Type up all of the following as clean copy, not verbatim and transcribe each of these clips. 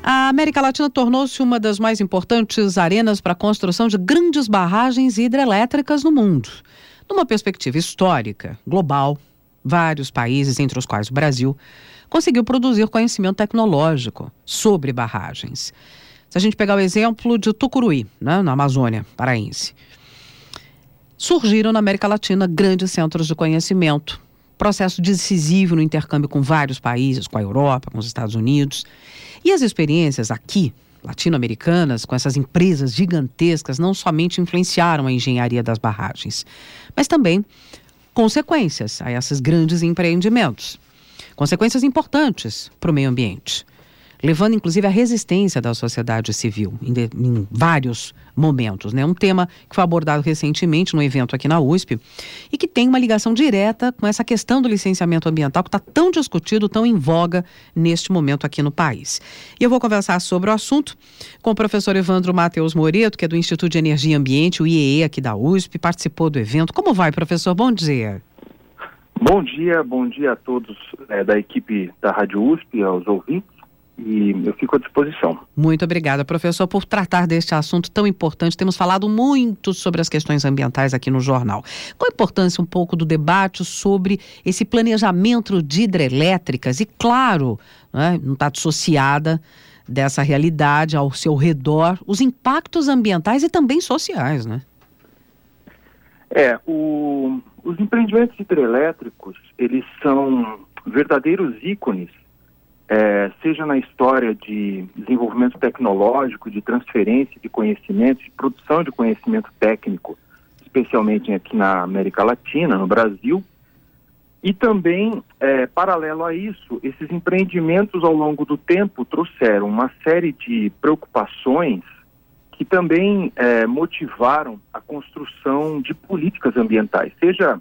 A América Latina tornou-se uma das mais importantes arenas para a construção de grandes barragens hidrelétricas no mundo. Numa perspectiva histórica, global, vários países, entre os quais o Brasil, conseguiu produzir conhecimento tecnológico sobre barragens. Se a gente pegar o exemplo de Tucuruí, na Amazônia paraense, surgiram na América Latina grandes centros de conhecimento, processo decisivo no intercâmbio com vários países, com a Europa, com os Estados Unidos. E as experiências aqui, latino-americanas, com essas empresas gigantescas, não somente influenciaram a engenharia das barragens, mas também consequências a esses grandes empreendimentos. Consequências importantes para o meio ambiente, levando inclusive à resistência da sociedade civil em vários momentos, né? Um tema que foi abordado recentemente no evento aqui na USP e que tem uma ligação direta com essa questão do licenciamento ambiental que está tão discutido, tão em voga neste momento aqui no país. E eu vou conversar sobre o assunto com o professor Evandro Matheus Moreto, que é do Instituto de Energia e Ambiente, o IEE aqui da USP, participou do evento. Como vai, professor? Bom dia. Bom dia a todos da equipe da Rádio USP, aos ouvintes. E eu fico à disposição. Muito obrigada, professor, por tratar deste assunto tão importante. Temos falado muito sobre as questões ambientais aqui no jornal. Qual a importância um pouco do debate sobre esse planejamento de hidrelétricas? E claro, né, não está dissociada dessa realidade ao seu redor, os impactos ambientais e também sociais, né? Os empreendimentos hidrelétricos, eles são verdadeiros ícones, seja na história de desenvolvimento tecnológico, de transferência de conhecimento, de produção de conhecimento técnico, especialmente aqui na América Latina, no Brasil. E também, paralelo a isso, esses empreendimentos ao longo do tempo trouxeram uma série de preocupações que também motivaram a construção de políticas ambientais, seja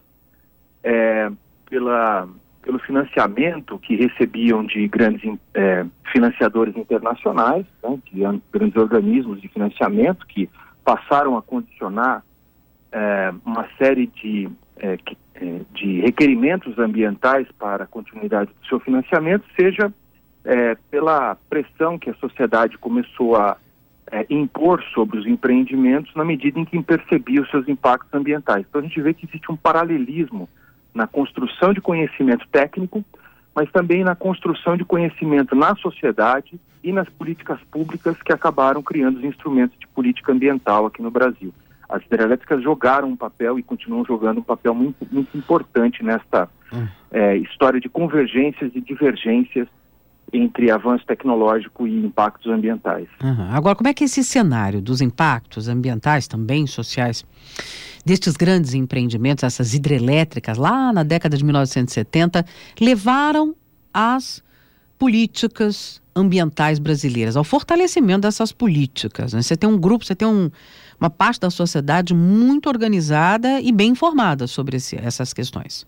pelo financiamento que recebiam de grandes financiadores internacionais, né, de grandes organismos de financiamento que passaram a condicionar uma série de requerimentos ambientais para a continuidade do seu financiamento, seja pela pressão que a sociedade começou a impor sobre os empreendimentos na medida em que percebia os seus impactos ambientais. Então a gente vê que existe um paralelismo na construção de conhecimento técnico, mas também na construção de conhecimento na sociedade e nas políticas públicas que acabaram criando os instrumentos de política ambiental aqui no Brasil. As hidrelétricas jogaram um papel e continuam jogando um papel muito, muito importante nesta história de convergências e divergências entre avanço tecnológico e impactos ambientais. Agora, como é que esse cenário dos impactos ambientais, também sociais, destes grandes empreendimentos, essas hidrelétricas, lá na década de 1970, levaram às políticas ambientais brasileiras, ao fortalecimento dessas políticas, né? Você tem um grupo, você tem uma parte da sociedade muito organizada e bem informada sobre essas questões.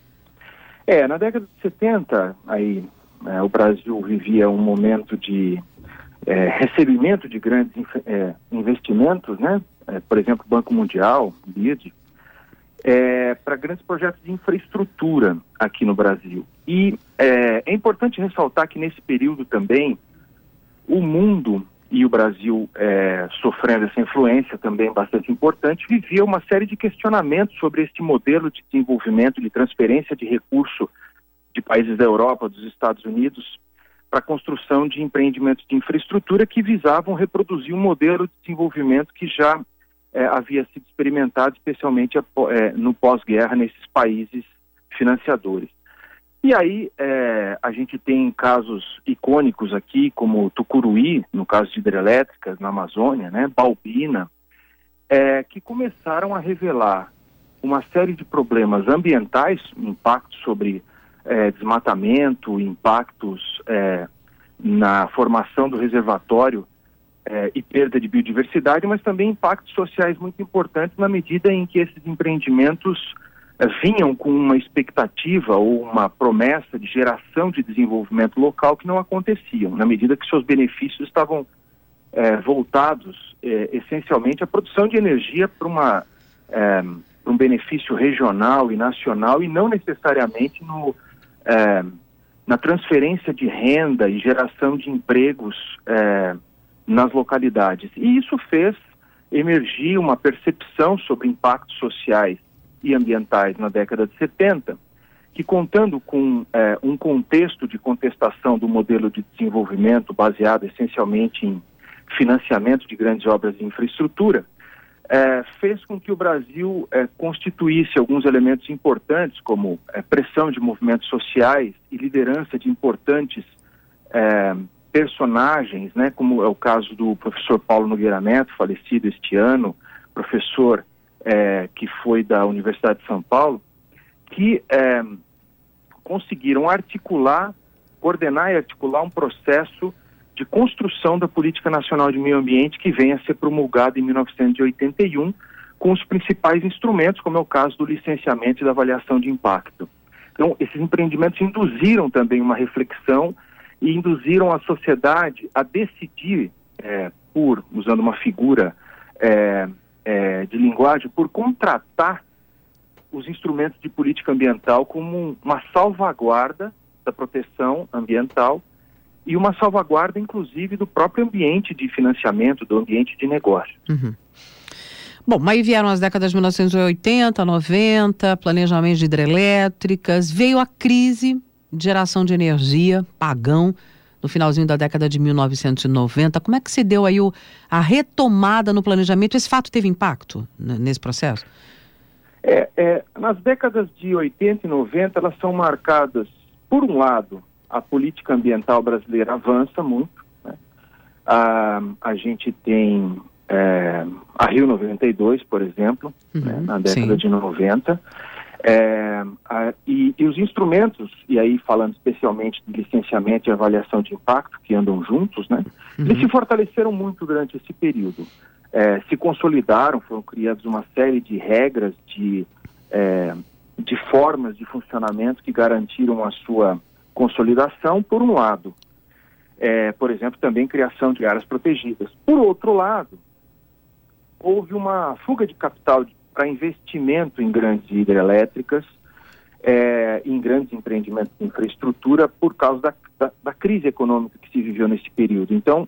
Na década de 70, o Brasil vivia um momento de recebimento de grandes investimentos, né? Por exemplo, Banco Mundial, BID, para grandes projetos de infraestrutura aqui no Brasil. E é importante ressaltar que nesse período também o mundo e o Brasil, sofrendo essa influência também bastante importante, vivia uma série de questionamentos sobre esse modelo de desenvolvimento, de transferência de recurso de países da Europa, dos Estados Unidos, para a construção de empreendimentos de infraestrutura que visavam reproduzir um modelo de desenvolvimento que já havia sido experimentado, especialmente no pós-guerra, nesses países financiadores. E aí a gente tem casos icônicos aqui, como Tucuruí, no caso de hidrelétricas na Amazônia, né, Balbina, que começaram a revelar uma série de problemas ambientais, impactos sobre desmatamento, impactos na formação do reservatório e perda de biodiversidade, mas também impactos sociais muito importantes na medida em que esses empreendimentos vinham com uma expectativa ou uma promessa de geração de desenvolvimento local que não aconteciam, na medida que seus benefícios estavam voltados essencialmente à produção de energia para um benefício regional e nacional e não necessariamente na transferência de renda e geração de empregos nas localidades. E isso fez emergir uma percepção sobre impactos sociais e ambientais na década de 70, que, contando com um contexto de contestação do modelo de desenvolvimento baseado essencialmente em financiamento de grandes obras de infraestrutura, fez com que o Brasil constituísse alguns elementos importantes, como pressão de movimentos sociais e liderança de importantes personagens, né, como é o caso do professor Paulo Nogueira Neto, falecido este ano, professor que foi da Universidade de São Paulo, que conseguiram coordenar e articular um processo de construção da Política Nacional de Meio Ambiente que vem a ser promulgada em 1981, com os principais instrumentos, como é o caso do licenciamento e da avaliação de impacto. Então, esses empreendimentos induziram também uma reflexão e induziram a sociedade a decidir, usando uma figura de linguagem, por contratar os instrumentos de política ambiental como uma salvaguarda da proteção ambiental e uma salvaguarda, inclusive, do próprio ambiente de financiamento, do ambiente de negócio. Uhum. Bom, mas aí vieram as décadas de 1980, 90, planejamento de hidrelétricas, veio a crise de geração de energia, pagão, no finalzinho da década de 1990. Como é que se deu aí a retomada no planejamento? Esse fato teve impacto nesse processo? Nas décadas de 80 e 90, elas são marcadas, por um lado, a política ambiental brasileira avança muito, né? A gente tem a Rio 92, por exemplo, né, na década de 90, e os instrumentos, e aí falando especialmente de licenciamento e avaliação de impacto, que andam juntos, né, eles se fortaleceram muito durante esse período. Se consolidaram, foram criadas uma série de regras, de formas de funcionamento que garantiram a sua consolidação, por um lado. Por exemplo, também criação de áreas protegidas. Por outro lado, houve uma fuga de capital para investimento em grandes hidrelétricas, em grandes empreendimentos de infraestrutura, por causa da crise econômica que se viveu nesse período. Então,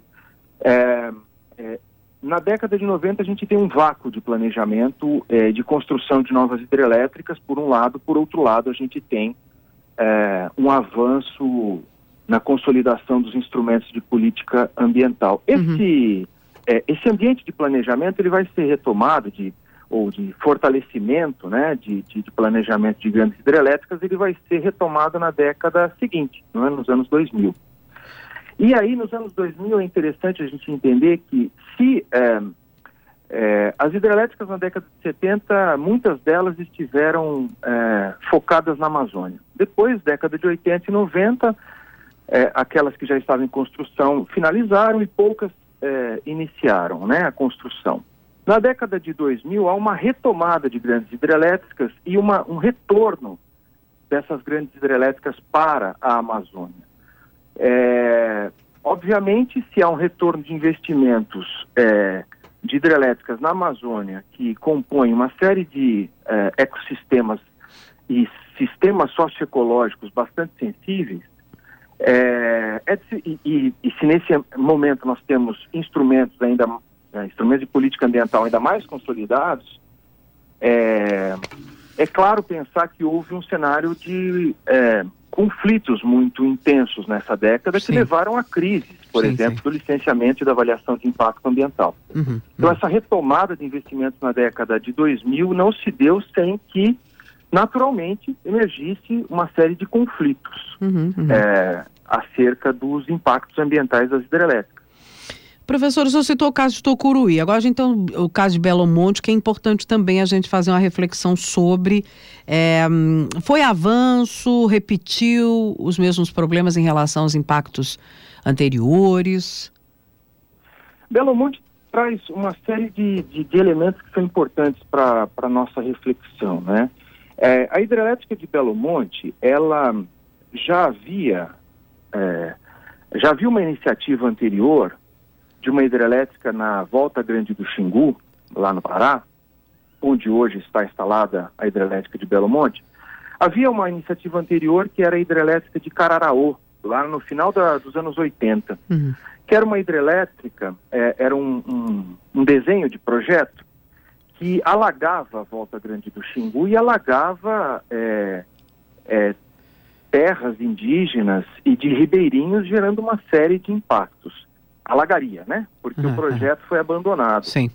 na década de 90, a gente tem um vácuo de planejamento, de construção de novas hidrelétricas, por um lado. Por outro lado, a gente tem um avanço na consolidação dos instrumentos de política ambiental. Esse ambiente de planejamento, ele vai ser retomado, ou de fortalecimento, né, de planejamento de grandes hidrelétricas, ele vai ser retomado na década seguinte, nos anos 2000. E aí, nos anos 2000, é interessante a gente entender que se as hidrelétricas na década de 70, muitas delas estiveram focadas na Amazônia. Depois, década de 80 e 90, aquelas que já estavam em construção finalizaram e poucas iniciaram, né, a construção. Na década de 2000, há uma retomada de grandes hidrelétricas e um retorno dessas grandes hidrelétricas para a Amazônia. Obviamente, se há um retorno de investimentos de hidrelétricas na Amazônia, que compõem uma série de ecossistemas e sistemas socioecológicos bastante sensíveis, e se nesse momento nós temos instrumentos de política ambiental ainda mais consolidados, é claro pensar que houve um cenário de conflitos muito intensos nessa década que levaram a crises, por exemplo, do licenciamento e da avaliação de impacto ambiental. Então, essa retomada de investimentos na década de 2000 não se deu sem que, naturalmente, emergisse uma série de conflitos acerca dos impactos ambientais das hidrelétricas. Professor, o senhor citou o caso de Tucuruí. Agora a gente tem o caso de Belo Monte, que é importante também a gente fazer uma reflexão sobre. Foi avanço, repetiu os mesmos problemas em relação aos impactos anteriores? Belo Monte traz uma série de elementos que são importantes para a nossa reflexão, né? A hidrelétrica de Belo Monte, ela já havia uma iniciativa anterior de uma hidrelétrica na Volta Grande do Xingu, lá no Pará, onde hoje está instalada a hidrelétrica de Belo Monte, Havia uma iniciativa anterior que era a hidrelétrica de Cararaú, lá no final dos anos 80, que era uma hidrelétrica, era um desenho de projeto que alagava a Volta Grande do Xingu e alagava terras indígenas e de ribeirinhos, gerando uma série de impactos. Alagaria, né? Porque o projeto foi abandonado. Sim.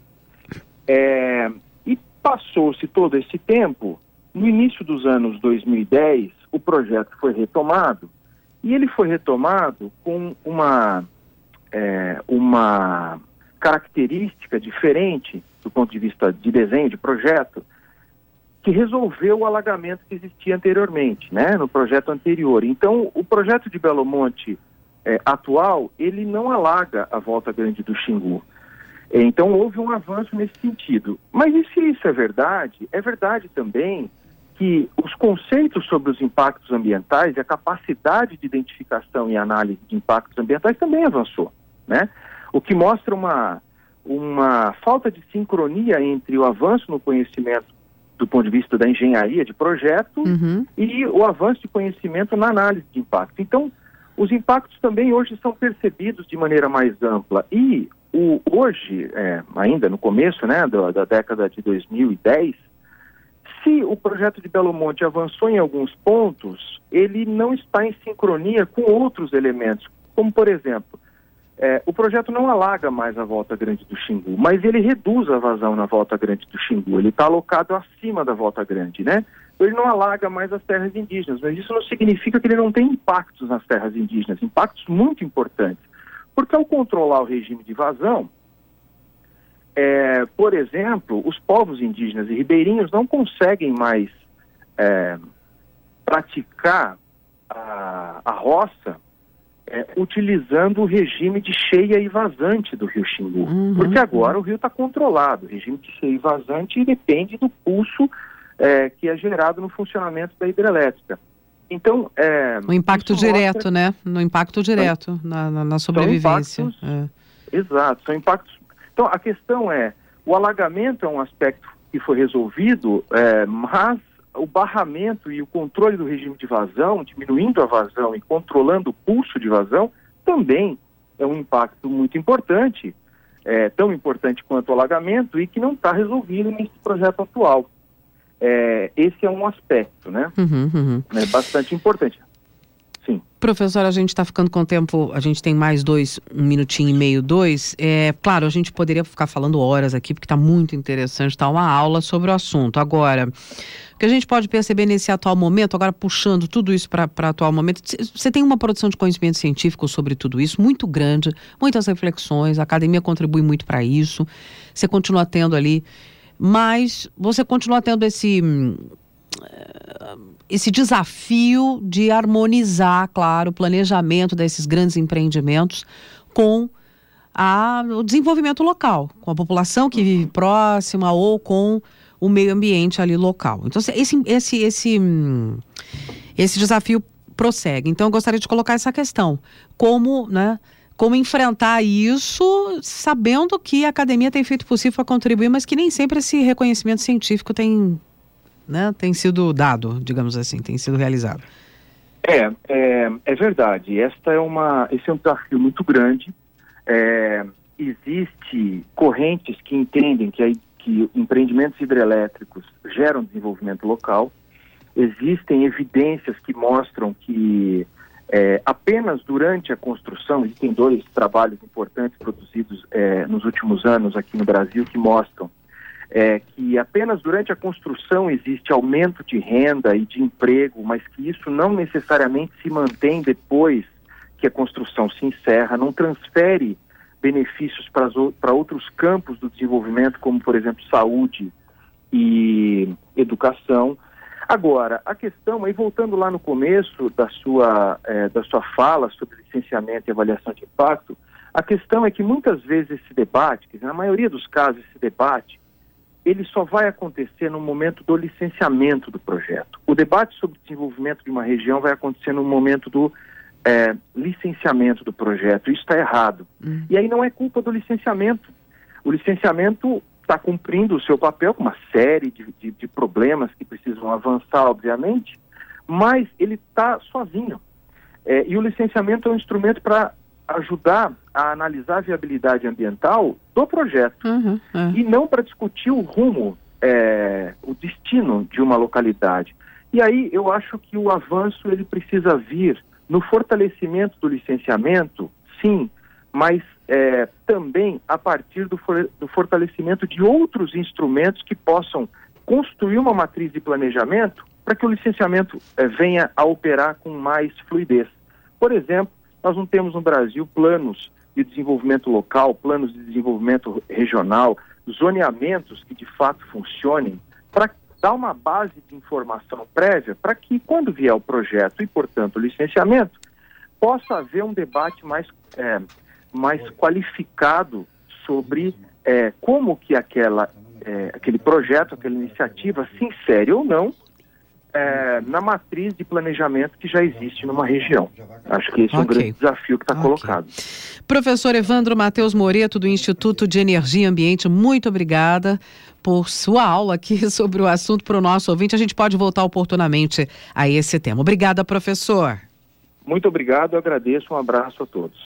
E passou-se todo esse tempo. No início dos anos 2010, o projeto foi retomado, e ele foi retomado com uma característica diferente do ponto de vista de desenho de projeto, que resolveu o alagamento que existia anteriormente, né, no projeto anterior. Então, o projeto de Belo Monte atual, ele não alaga a Volta Grande do Xingu. Então, houve um avanço nesse sentido. Mas e se isso é verdade também que os conceitos sobre os impactos ambientais e a capacidade de identificação e análise de impactos ambientais também avançou, né? O que mostra uma falta de sincronia entre o avanço no conhecimento do ponto de vista da engenharia de projeto e o avanço de conhecimento na análise de impacto. Então, os impactos também hoje são percebidos de maneira mais ampla. E hoje, ainda no começo, né, da década de 2010, se o projeto de Belo Monte avançou em alguns pontos, ele não está em sincronia com outros elementos, como, por exemplo, o projeto não alaga mais a Volta Grande do Xingu, mas ele reduz a vazão na Volta Grande do Xingu, ele está alocado acima da Volta Grande, né? Ele não alaga mais as terras indígenas, mas isso não significa que ele não tem impactos nas terras indígenas, impactos muito importantes, porque ao controlar o regime de vazão, por exemplo, os povos indígenas e ribeirinhos não conseguem mais praticar a roça utilizando o regime de cheia e vazante do rio Xingu, porque agora o rio está controlado. O regime de cheia e vazante depende do pulso que é gerado no funcionamento da hidrelétrica. Então, o impacto direto, né? No impacto direto na sobrevivência. Exato, são impactos. Então, a questão o alagamento é um aspecto que foi resolvido, mas o barramento e o controle do regime de vazão, diminuindo a vazão e controlando o pulso de vazão, também é um impacto muito importante, tão importante quanto o alagamento, e que não está resolvido nesse projeto atual. Esse é um aspecto, né? Bastante importante. Sim. Professor, a gente está ficando com o tempo, a gente tem mais 1 minutinho e meio, 2. Claro, a gente poderia ficar falando horas aqui, porque está muito interessante, está uma aula sobre o assunto. Agora, o que a gente pode perceber nesse atual momento, agora puxando tudo isso para atual momento, você tem uma produção de conhecimento científico sobre tudo isso, muito grande, muitas reflexões, a academia contribui muito para isso, você continua tendo ali, mas você continua tendo esse desafio de harmonizar, claro, o planejamento desses grandes empreendimentos com o desenvolvimento local, com a população que vive próxima ou com o meio ambiente ali local. Então, esse desafio prossegue. Então, eu gostaria de colocar essa questão. Como enfrentar isso, sabendo que a academia tem feito o possível para contribuir, mas que nem sempre esse reconhecimento científico tem sido dado, digamos assim, tem sido realizado. É verdade. Esse é um desafio muito grande. Existe correntes que entendem que empreendimentos hidrelétricos geram desenvolvimento local. Existem evidências que mostram que apenas durante a construção, existem 2 trabalhos importantes produzidos nos últimos anos aqui no Brasil que mostram que apenas durante a construção existe aumento de renda e de emprego, mas que isso não necessariamente se mantém depois que a construção se encerra, não transfere benefícios para outros campos do desenvolvimento, como, por exemplo, saúde e educação. Agora, a questão, aí voltando lá no começo da sua fala sobre licenciamento e avaliação de impacto, a questão é que muitas vezes esse debate, na maioria dos casos esse debate, ele só vai acontecer no momento do licenciamento do projeto. O debate sobre o desenvolvimento de uma região vai acontecer no momento do licenciamento do projeto. Isso está errado. E aí não é culpa do licenciamento. O licenciamento está cumprindo o seu papel com uma série de problemas que precisam avançar, obviamente, mas ele está sozinho. E o licenciamento é um instrumento para ajudar a analisar a viabilidade ambiental do projeto e não para discutir o rumo, o destino de uma localidade. E aí eu acho que o avanço ele precisa vir no fortalecimento do licenciamento, sim, mas também a partir do fortalecimento de outros instrumentos que possam construir uma matriz de planejamento para que o licenciamento venha a operar com mais fluidez. Por exemplo, nós não temos no Brasil planos de desenvolvimento local, planos de desenvolvimento regional, zoneamentos que de fato funcionem para dar uma base de informação prévia para que quando vier o projeto e, portanto, o licenciamento, possa haver um debate mais qualificado sobre como que aquele projeto, aquela iniciativa se insere ou não na matriz de planejamento que já existe numa região. Acho que esse é um grande desafio que está colocado. Professor Evandro Matheus Moreto, do Instituto de Energia e Ambiente, muito obrigada por sua aula aqui sobre o assunto para o nosso ouvinte. A gente pode voltar oportunamente a esse tema. Obrigada, professor. Muito obrigado, eu agradeço, um abraço a todos.